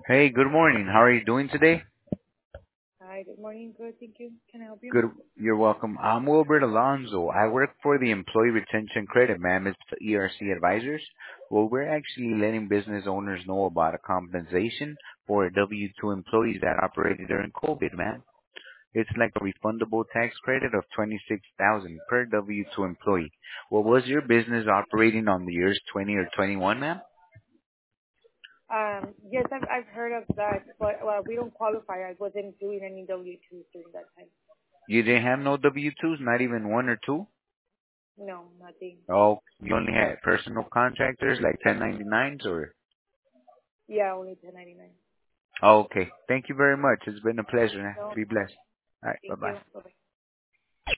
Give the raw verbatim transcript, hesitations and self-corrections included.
Hey, good morning. How are you doing today? Hi, good morning. Good, thank you. Can I help you? Good. You're welcome. I'm Wilbert Alonzo. I work for the Employee Retention Credit, ma'am. It's E R C Advisors. Well, we're actually letting business owners know about a compensation for W two employees that operated during COVID, ma'am. It's like a refundable tax credit of twenty-six thousand per W two employee. Well, was your business operating on the years twenty or twenty-one, ma'am? Um, yes, I've I've heard of that, but well, we don't qualify. I wasn't doing any W twos during that time. You didn't have no W twos, not even one or two? No, nothing. Oh, you only had personal contractors like ten ninety-nines or? Yeah, only ten ninety nine. Oh, okay. Thank you very much. It's been a pleasure. No, Be blessed. All right. thank Bye-bye. you. Bye.